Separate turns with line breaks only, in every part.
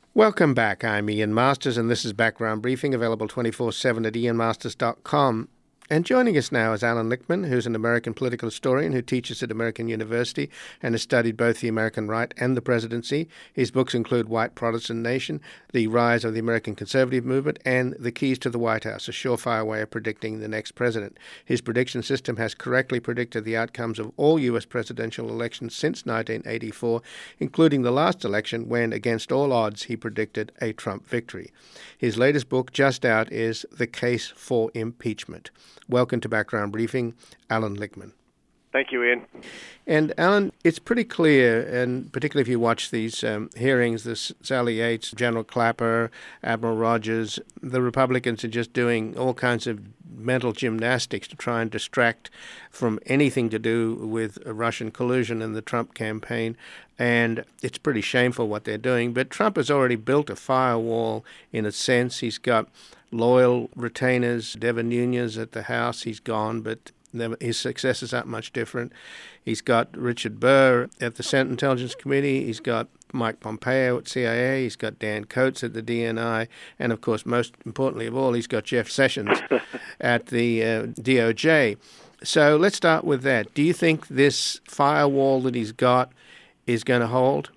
Welcome back. I'm Ian Masters, and this is Background Briefing, available 24/7 at ianmasters.com. And joining us now is Alan Lichtman, who's an American political historian who teaches at American University and has studied both the American right and the presidency. His books include White Protestant Nation, The Rise of the American Conservative Movement, and The Keys to the White House, a surefire way of predicting the next president. His prediction system has correctly predicted the outcomes of all U.S. presidential elections since 1984, including the last election when, against all odds, he predicted a Trump victory. His latest book, just out, is The Case for Impeachment. Welcome to Background Briefing, Alan Lichtman.
Thank you, Ian.
And Alan, it's pretty clear, and particularly if you watch these hearings, this Sally Yates, General Clapper, Admiral Rogers, the Republicans are just doing all kinds of mental gymnastics to try and distract from anything to do with Russian collusion in the Trump campaign. And it's pretty shameful what they're doing. But Trump has already built a firewall in a sense. He's got loyal retainers. Devin Nunes at the House, he's gone, but his successors aren't much different. He's got Richard Burr at the Senate Intelligence Committee. He's got Mike Pompeo at CIA. He's got Dan Coates at the DNI. And, of course, most importantly of all, he's got Jeff Sessions at the DOJ. So let's start with that. Do you think this firewall that he's got is going to hold?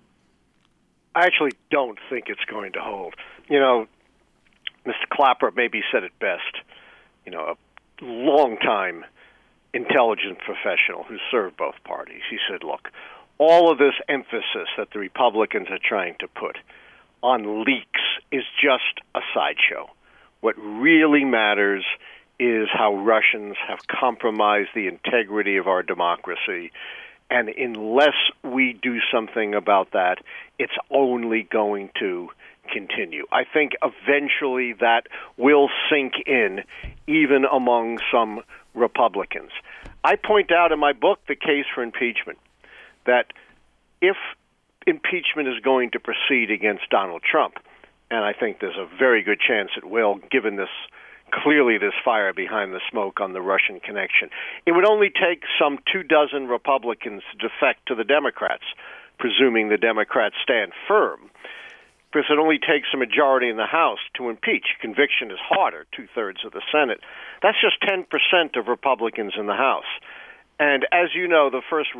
I actually don't think it's going to hold. You know, Mr. Clapper maybe said it best. You know, a long-time intelligence professional who served both parties. He said, look, all of this emphasis that the Republicans are trying to put on leaks is just a sideshow. What really matters is how Russians have compromised the integrity of our democracy. And unless we do something about that, it's only going to continue. I think eventually that will sink in, even among some Republicans. I point out in my book, The Case for Impeachment, that if impeachment is going to proceed against Donald Trump, and I think there's a very good chance it will, given this fire behind the smoke on the Russian connection, it would only take some 24 Republicans to defect to the Democrats, presuming the Democrats stand firm, because it only takes a majority in the House to impeach. Conviction is harder, 2/3 of the Senate. That's just 10% of Republicans in the House. And as you know, the first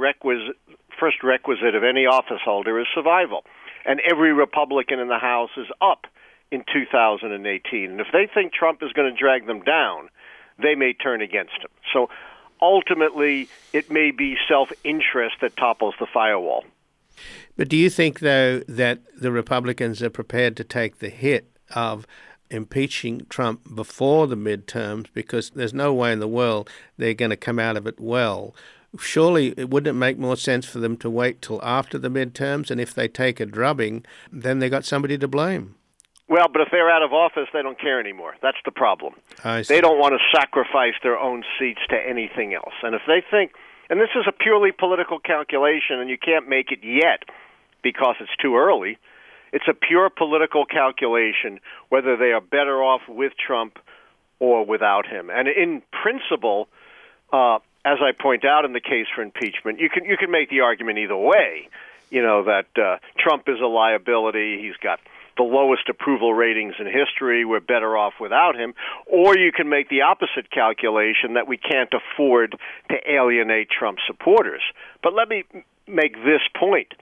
requisite of any office holder is survival. And every Republican in the House is up in 2018. And if they think Trump is going to drag them down, they may turn against him. So ultimately, it may be self-interest that topples the firewall.
But do you think, though, that the Republicans are prepared to take the hit of impeaching Trump before the midterms, because there's no way in the world they're going to come out of it well? Surely it wouldn't make more sense for them to wait till after the midterms, and if they take a drubbing, then they got somebody to blame?
Well, but if they're out of office, they don't care anymore. That's the problem. They don't want to sacrifice their own seats to anything else. And if they think, and this is a purely political calculation, and you can't make it yet because it's too early, it's a pure political calculation whether they are better off with Trump or without him. And in principle, as I point out in The Case for Impeachment, you can make the argument either way, you know, that Trump is a liability, he's got the lowest approval ratings in history, we're better off without him, or you can make the opposite calculation that we can't afford to alienate Trump supporters. But let me make this point.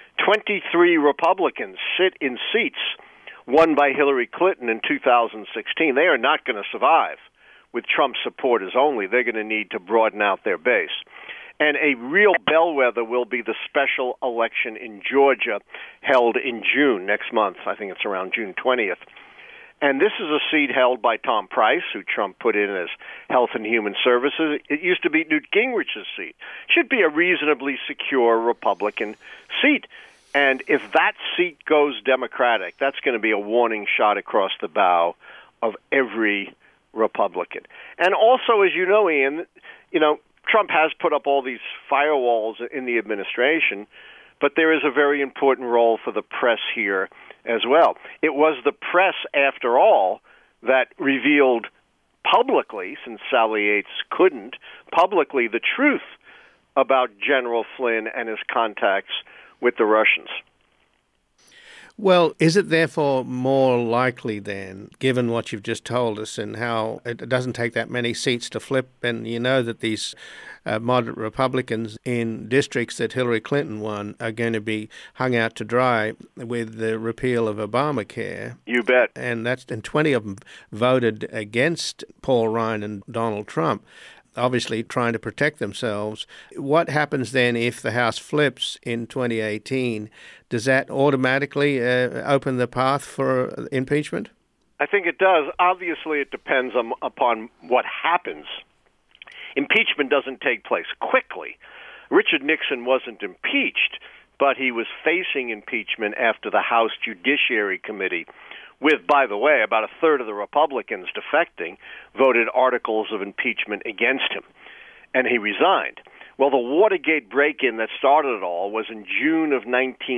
23 Republicans sit in seats won by Hillary Clinton in 2016. They are not going to survive with Trump supporters only. They're going to need to broaden out their base. And a real bellwether will be the special election in Georgia held in June next month. I think it's around June 20th. And this is a seat held by Tom Price, who Trump put in as Health and Human Services. It used to be Newt Gingrich's seat. Should be a reasonably secure Republican seat. And if that seat goes Democratic, that's going to be a warning shot across the bow of every Republican. And also, as you know, Ian, Trump has put up all these firewalls in the administration, but there is a very important role for the press here as well. It was the press, after all, that revealed publicly, since Sally Yates couldn't, publicly the truth about General Flynn and his contacts with the Russians.
Well, is it therefore more likely then, given what you've just told us and how it doesn't take that many seats to flip, and you know that these moderate Republicans in districts that Hillary Clinton won are going to be hung out to dry with the repeal of Obamacare?
You bet.
And 20 of them voted against Paul Ryan and Donald Trump, obviously trying to protect themselves. What happens then if the House flips in 2018? Does that automatically open the path for impeachment?
I think it does. Obviously, it depends upon what happens. Impeachment doesn't take place quickly. Richard Nixon wasn't impeached, but he was facing impeachment after the House Judiciary Committee, with, by the way, about a third of the Republicans defecting, voted articles of impeachment against him, and he resigned. Well, the Watergate break-in that started it all was in June of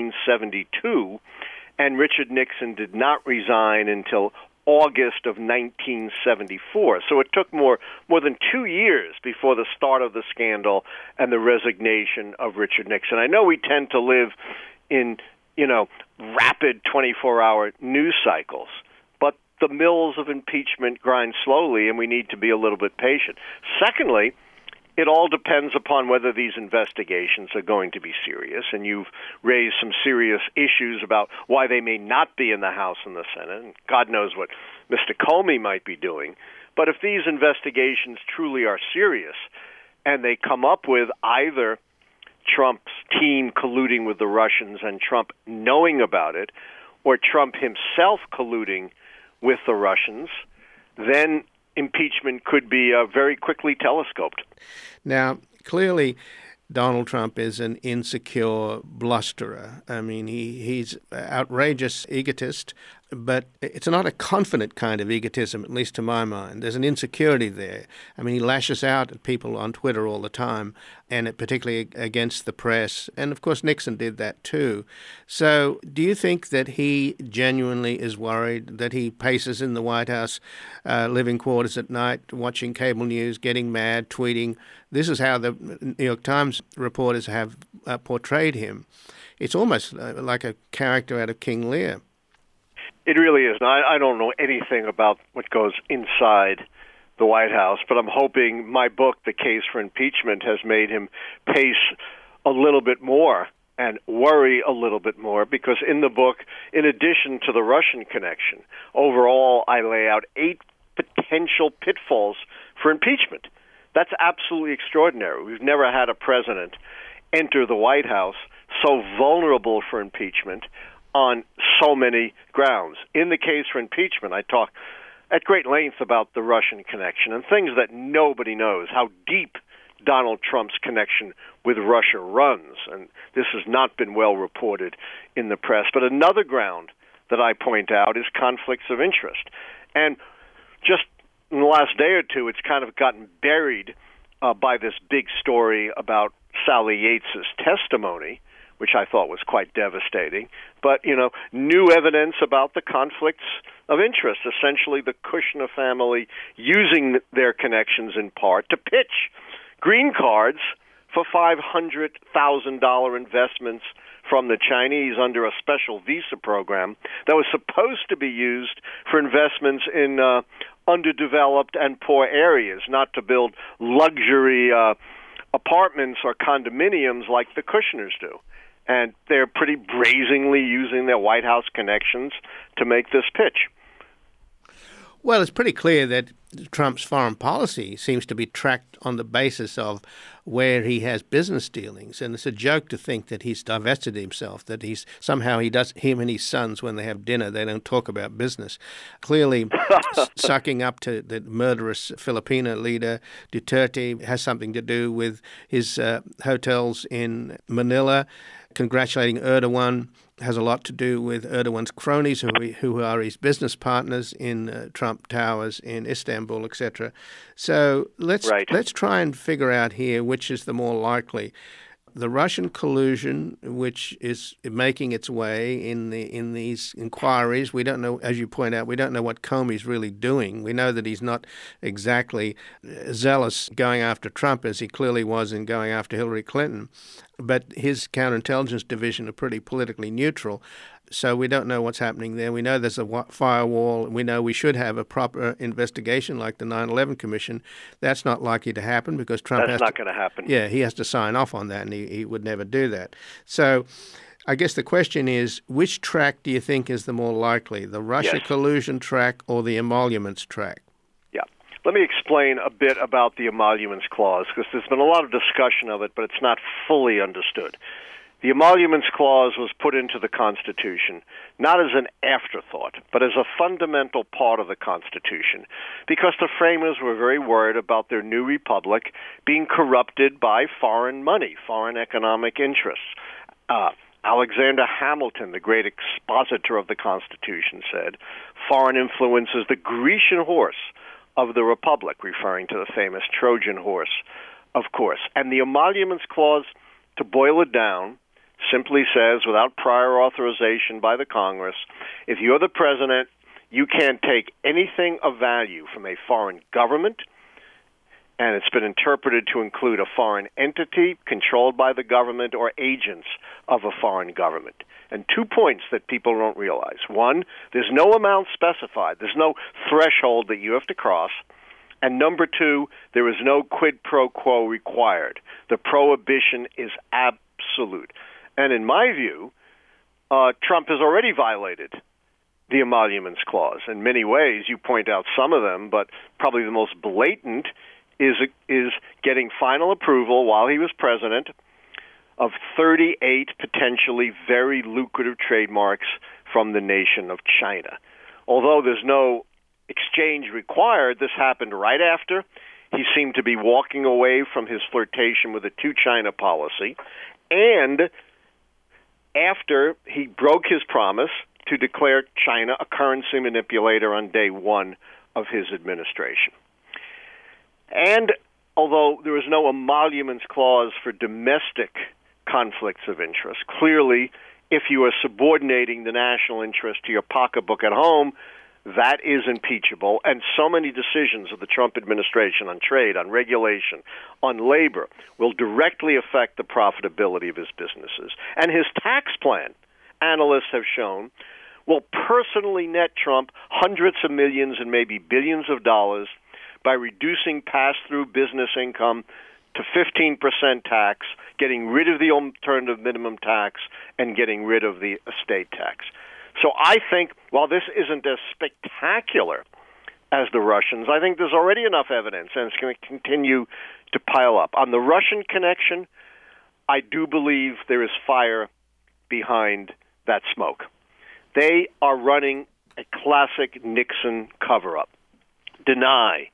1972, and Richard Nixon did not resign until August of 1974. So it took more than 2 years before the start of the scandal and the resignation of Richard Nixon. I know we tend to live in rapid 24-hour news cycles, but the mills of impeachment grind slowly, and we need to be a little bit patient. Secondly, it all depends upon whether these investigations are going to be serious, and you've raised some serious issues about why they may not be in the House and the Senate, and God knows what Mr. Comey might be doing. But if these investigations truly are serious, and they come up with either Trump's team colluding with the Russians and Trump knowing about it, or Trump himself colluding with the Russians, then impeachment could be very quickly telescoped.
Now, clearly, Donald Trump is an insecure blusterer. I mean, he's an outrageous egotist, but it's not a confident kind of egotism, at least to my mind. There's an insecurity there. I mean, he lashes out at people on Twitter all the time, and particularly against the press. And, of course, Nixon did that too. So do you think that he genuinely is worried, that he paces in the White House living quarters at night, watching cable news, getting mad, tweeting? This is how the New York Times reporters have portrayed him. It's almost like a character out of King Lear.
It really is. Now, I don't know anything about what goes inside the White House, but I'm hoping my book, The Case for Impeachment, has made him pace a little bit more and worry a little bit more, because in the book, in addition to the Russian connection, overall I lay out 8 potential pitfalls for impeachment. That's absolutely extraordinary. We've never had a president enter the White House so vulnerable for impeachment on so many grounds. In the case for impeachment, I talk at great length about the Russian connection and things that nobody knows, how deep Donald Trump's connection with Russia runs, and this has not been well reported in the press. But another ground that I point out is conflicts of interest. And just in the last day or two, it's kind of gotten buried by this big story about Sally Yates's testimony, which I thought was quite devastating. But, new evidence about the conflicts of interest, essentially the Kushner family using their connections in part to pitch green cards for $500,000 investments from the Chinese under a special visa program that was supposed to be used for investments in underdeveloped and poor areas, not to build luxury apartments or condominiums like the Kushners do. And they're pretty brazenly using their White House connections to make this pitch.
Well, it's pretty clear that Trump's foreign policy seems to be tracked on the basis of where he has business dealings. And it's a joke to think that he's divested himself, that him and his sons, when they have dinner, they don't talk about business. Clearly, sucking up to the murderous Filipino leader Duterte has something to do with his hotels in Manila. Congratulating Erdogan has a lot to do with Erdogan's cronies, who are his business partners in Trump Towers in Istanbul, etc. So let's try and figure out here which is the more likely. The Russian collusion, which is making its way in these inquiries. We don't know, as you point out, we don't know what Comey's really doing. We know that he's not exactly zealous going after Trump as he clearly was in going after Hillary Clinton, but his counterintelligence division are pretty politically neutral. So we don't know what's happening there. We know there's a firewall. We know we should have a proper investigation like the 9/11 Commission. That's not likely to happen because Trump
That's not going to happen.
Yeah, he has to sign off on that, and he would never do that. So I guess the question is, which track do you think is the more likely, the Russia collusion track or the emoluments track?
Yeah. Let me explain a bit about the emoluments clause, because there's been a lot of discussion of it, but it's not fully understood. The emoluments clause was put into the Constitution not as an afterthought, but as a fundamental part of the Constitution, because the framers were very worried about their new republic being corrupted by foreign money, foreign economic interests. Alexander Hamilton, the great expositor of the Constitution, said, "Foreign influence is the Grecian horse of the republic," referring to the famous Trojan horse, of course. And the emoluments clause, to boil it down, simply says, without prior authorization by the Congress, if you're the president, you can't take anything of value from a foreign government, and it's been interpreted to include a foreign entity controlled by the government or agents of a foreign government. And 2 points that people don't realize. One, there's no amount specified. There's no threshold that you have to cross. And number two, there is no quid pro quo required. The prohibition is absolute. And in my view, Trump has already violated the emoluments clause in many ways. You point out some of them, but probably the most blatant is getting final approval while he was president of 38 potentially very lucrative trademarks from the nation of China. Although there's no exchange required, this happened right after he seemed to be walking away from his flirtation with a two-China policy, and after he broke his promise to declare China a currency manipulator on day one of his administration. And although there is no emoluments clause for domestic conflicts of interest, clearly, if you are subordinating the national interest to your pocketbook at home, that is impeachable. And so many decisions of the Trump administration on trade, on regulation, on labor will directly affect the profitability of his businesses. And his tax plan, analysts have shown, will personally net Trump hundreds of millions and maybe billions of dollars by reducing pass-through business income to 15% tax, getting rid of the alternative minimum tax, and getting rid of the estate tax. So I think, while this isn't as spectacular as the Russians, I think there's already enough evidence, and it's going to continue to pile up. On the Russian connection, I do believe there is fire behind that smoke. They are running a classic Nixon cover-up. Deny,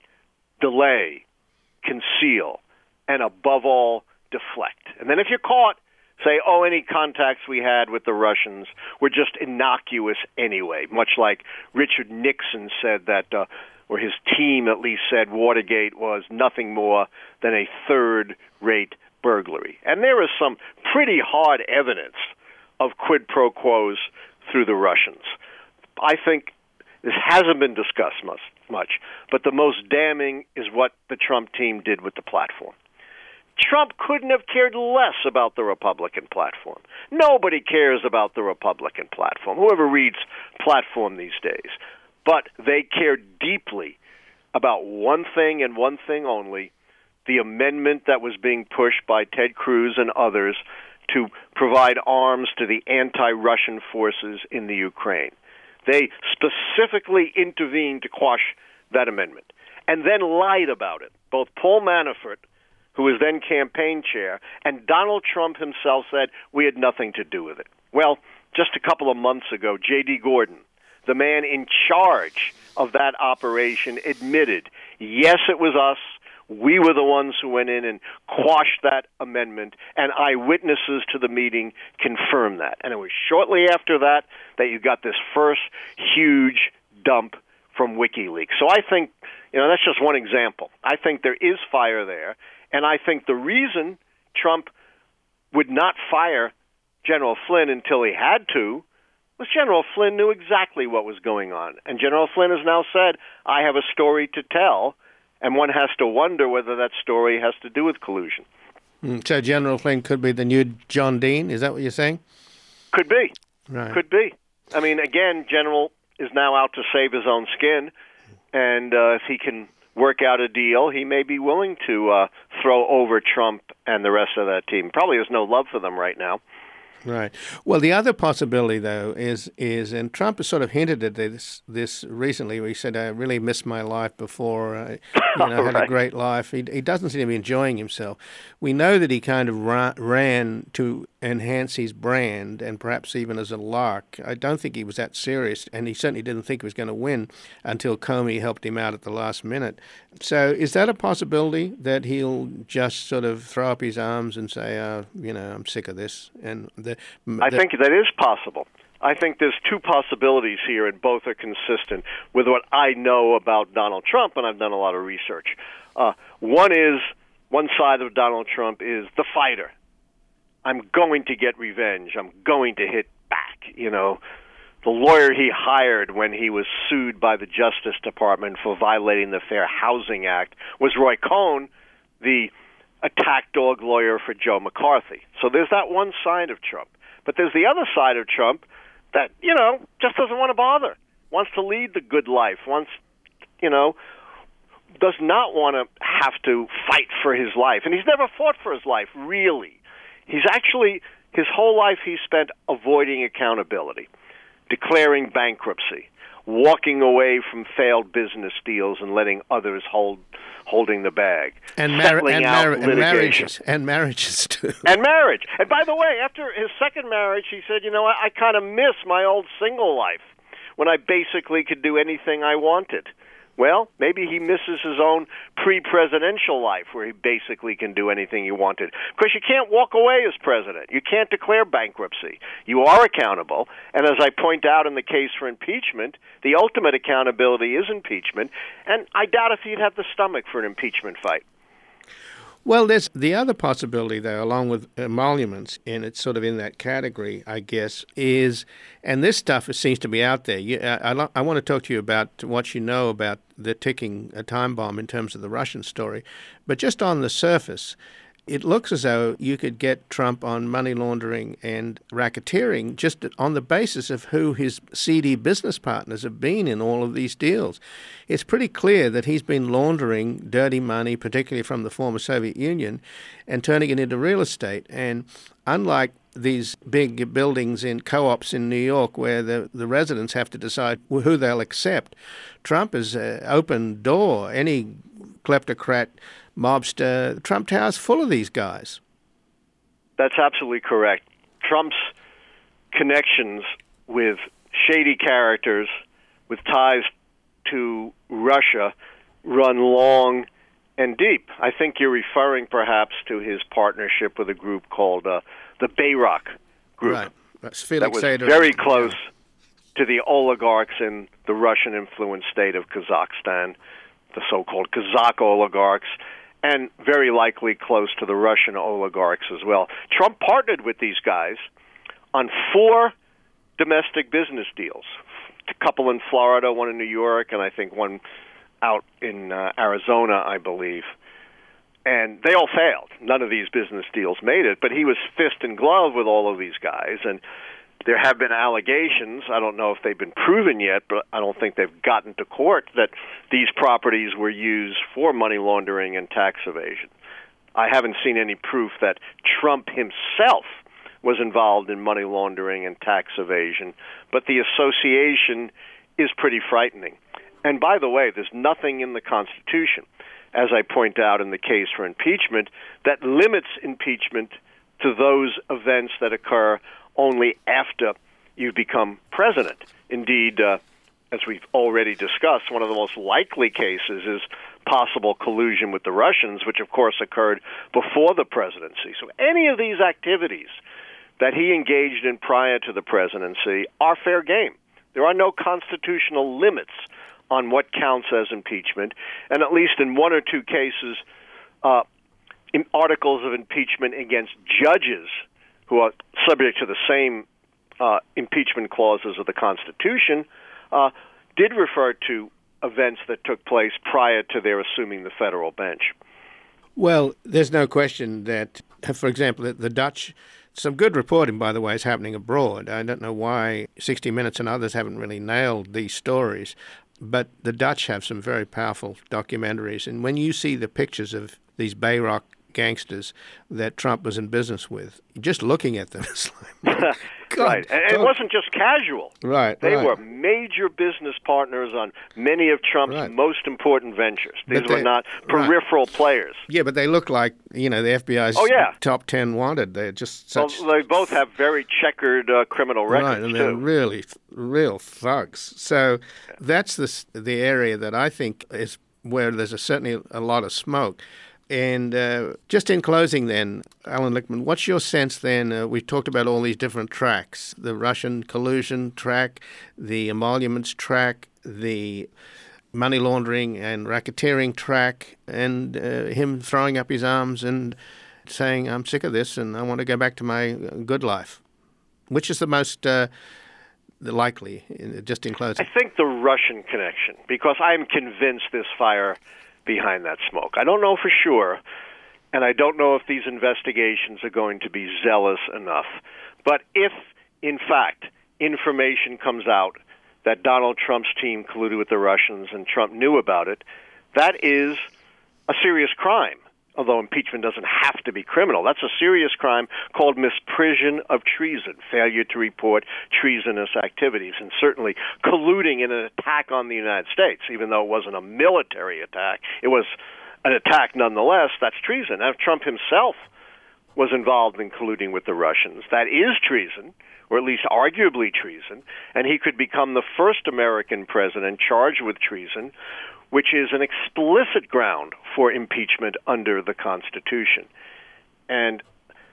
delay, conceal, and above all, deflect. And then if you're caught, say, oh, any contacts we had with the Russians were just innocuous anyway, much like Richard Nixon said that, or his team at least said, Watergate was nothing more than a third-rate burglary. And there is some pretty hard evidence of quid pro quos through the Russians. I think this hasn't been discussed much, but the most damning is what the Trump team did with the platform. Trump couldn't have cared less about the Republican platform. Nobody cares about the Republican platform, whoever reads Platform these days. But they care deeply about one thing and one thing only, the amendment that was being pushed by Ted Cruz and others to provide arms to the anti-Russian forces in the Ukraine. They specifically intervened to quash that amendment and then lied about it. Both Paul Manafort, who was then campaign chair, and Donald Trump himself said we had nothing to do with it. Well, just a couple of months ago, J.D. Gordon, the man in charge of that operation, admitted, yes, it was us. We were the ones who went in and quashed that amendment, and eyewitnesses to the meeting confirmed that. And it was shortly after that that you got this first huge dump from WikiLeaks. So I think, that's just one example. I think there is fire there. And I think the reason Trump would not fire General Flynn until he had to was General Flynn knew exactly what was going on. And General Flynn has now said, I have a story to tell, and one has to wonder whether that story has to do with collusion.
So General Flynn could be the new John Dean? Is that what you're saying?
Could be.
Right.
Could be. I mean, again, General is now out to save his own skin, and if he can work out a deal, he may be willing to throw over Trump and the rest of that team. Probably has no love for them right now.
Right. Well, the other possibility, though, is and Trump has sort of hinted at this recently, where he said, "I really missed my life before. I had a great life." He doesn't seem to be enjoying himself. We know that he kind of ran to enhance his brand, and perhaps even as a lark. I don't think he was that serious, and he certainly didn't think he was going to win until Comey helped him out at the last minute. So, is that a possibility that he'll just sort of throw up his arms and say, "I'm sick of this"?
I think that is possible. I think there's two possibilities here, and both are consistent with what I know about Donald Trump, and I've done a lot of research. One side of Donald Trump is the fighter. I'm going to get revenge. I'm going to hit back. The lawyer he hired when he was sued by the Justice Department for violating the Fair Housing Act was Roy Cohn, the attack dog lawyer for Joe McCarthy. So there's that one side of Trump. But there's the other side of Trump that, just doesn't want to bother, wants to lead the good life, does not want to have to fight for his life. And he's never fought for his life, really. He's actually, his whole life he's spent avoiding accountability, declaring bankruptcy, walking away from failed business deals and letting others holding the bag,
and marriages too, and
marriage. And by the way, after his second marriage, he said, I kind of miss my old single life when I basically could do anything I wanted. Well, maybe he misses his own pre-presidential life where he basically can do anything he wanted. Because you can't walk away as president. You can't declare bankruptcy. You are accountable. And as I point out in the case for impeachment, the ultimate accountability is impeachment. And I doubt if he'd have the stomach for an impeachment fight.
Well, there's the other possibility, though, along with emoluments, and it's sort of in that category, I guess, is, and this stuff seems to be out there. I want to talk to you about what you know about the ticking time bomb in terms of the Russian story. But just on the surface, it looks as though you could get Trump on money laundering and racketeering just on the basis of who his seedy business partners have been in all of these deals. It's pretty clear that he's been laundering dirty money, particularly from the former Soviet Union, and turning it into real estate. And unlike these big buildings in co-ops in New York where the residents have to decide who they'll accept, Trump has opened door. Any kleptocrat, mobster, Trump Tower's full of these guys.
That's absolutely correct. Trump's connections with shady characters with ties to Russia run long and deep. I think you're referring perhaps to his partnership with a group called the Bayrock Group.
Right. That's Felix
that was
Sater.
Very close to the oligarchs in the Russian-influenced state of Kazakhstan, the so-called Kazakh oligarchs, and very likely close to the Russian oligarchs as well. Trump partnered with these guys on 4 domestic business deals, a couple in Florida, one in New York, and I think one out in Arizona, I believe. And they all failed. None of these business deals made it, but he was fist and glove with all of these guys, and there have been allegations, I don't know if they've been proven yet, but I don't think they've gotten to court, that these properties were used for money laundering and tax evasion. I haven't seen any proof that Trump himself was involved in money laundering and tax evasion, but the association is pretty frightening. And by the way, there's nothing in the Constitution, as I point out in the case for impeachment, that limits impeachment to those events that occur only after you become president. Indeed, as we've already discussed, one of the most likely cases is possible collusion with the Russians, which of course occurred before the presidency. So any of these activities that he engaged in prior to the presidency are fair game. There are no constitutional limits on what counts as impeachment, and at least in 1 or 2 cases, in articles of impeachment against judges who are subject to the same impeachment clauses of the Constitution, did refer to events that took place prior to their assuming the federal bench.
Well, there's no question that, for example, the Dutch Some good reporting, by the way, is happening abroad. I don't know why 60 Minutes and others haven't really nailed these stories, but the Dutch have some very powerful documentaries. And when you see the pictures of these Bayrock gangsters that Trump was in business with, just looking at them, it's like, God,
right. And it wasn't just casual.
Right.
They were major business partners on many of Trump's most important ventures. These were not peripheral players.
Yeah, but they look like, the FBI's top 10 wanted. They're just such...
Well, they both have very checkered criminal records,
right, and they're really real thugs. So that's the area that I think is where there's certainly a lot of smoke. And just in closing then, Alan Lichtman, what's your sense then? We've talked about all these different tracks, the Russian collusion track, the emoluments track, the money laundering and racketeering track, and him throwing up his arms and saying, I'm sick of this and I want to go back to my good life. Which is the most likely, just in closing?
I think the Russian connection, because I'm convinced this fire behind that smoke. I don't know for sure, and I don't know if these investigations are going to be zealous enough. But if, in fact, information comes out that Donald Trump's team colluded with the Russians and Trump knew about it, that is a serious crime. Although impeachment doesn't have to be criminal. That's a serious crime called misprision of treason, failure to report treasonous activities, and certainly colluding in an attack on the United States, even though it wasn't a military attack. It was an attack nonetheless. That's treason. Now, if Trump himself was involved in colluding with the Russians, that is treason, or at least arguably treason, and he could become the first American president charged with treason, which is an explicit ground for impeachment under the Constitution. And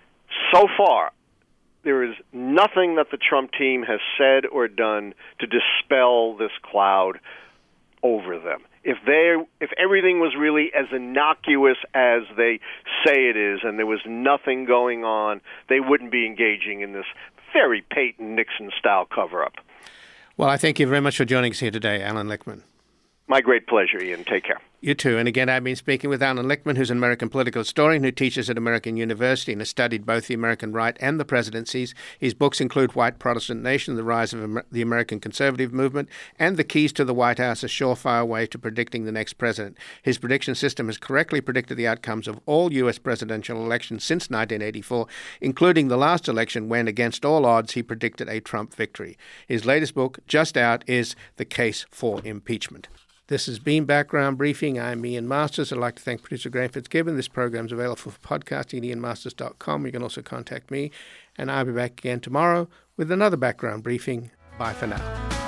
so far, there is nothing that the Trump team has said or done to dispel this cloud over them. If everything was really as innocuous as they say it is, and there was nothing going on, they wouldn't be engaging in this very Peyton Nixon-style cover-up.
Well, I thank you very much for joining us here today, Alan Lichtman.
My great pleasure, Ian. Take care.
You too. And again, I've been speaking with Alan Lichtman, who's an American political historian who teaches at American University and has studied both the American right and the presidencies. His books include White Protestant Nation, The Rise of the American Conservative Movement, and The Keys to the White House, A Surefire Way to Predicting the Next President. His prediction system has correctly predicted the outcomes of all U.S. presidential elections since 1984, including the last election when, against all odds, he predicted a Trump victory. His latest book, just out, is The Case for Impeachment. This has been Background Briefing. I'm Ian Masters. I'd like to thank producer Graham Fitzgibbon. This program is available for podcasting at ianmasters.com. You can also contact me, and I'll be back again tomorrow with another Background Briefing. Bye for now.